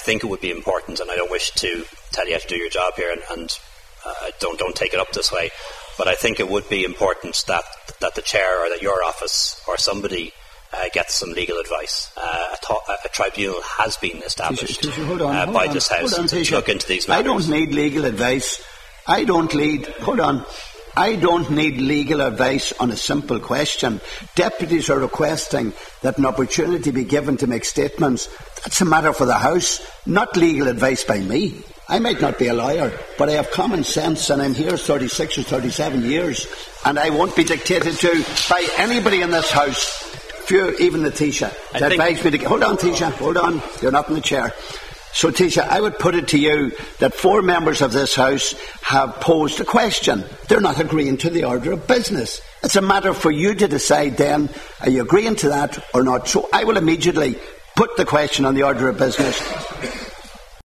think it would be important, and I don't wish to tell you how to do your job here, and don't take it up this way, but I think it would be important that the chair or that your office or somebody gets some legal advice. A tribunal has been established by this House to look into these matters. I don't need legal advice. I don't need legal advice on a simple question. Deputies are requesting that an opportunity be given to make statements. That's a matter for the House, not legal advice by me. I might not be a lawyer, but I have common sense, and I'm here 36 or 37 years, and I won't be dictated to by anybody in this House, even the Taoiseach, to advise me to... Hold on, Taoiseach, hold on. You're not in the chair. So, Taoiseach, I would put it to you that 4 members of this House have posed a question. They're not agreeing to the order of business. It's a matter for you to decide then, are you agreeing to that or not? So I will immediately put the question on the order of business.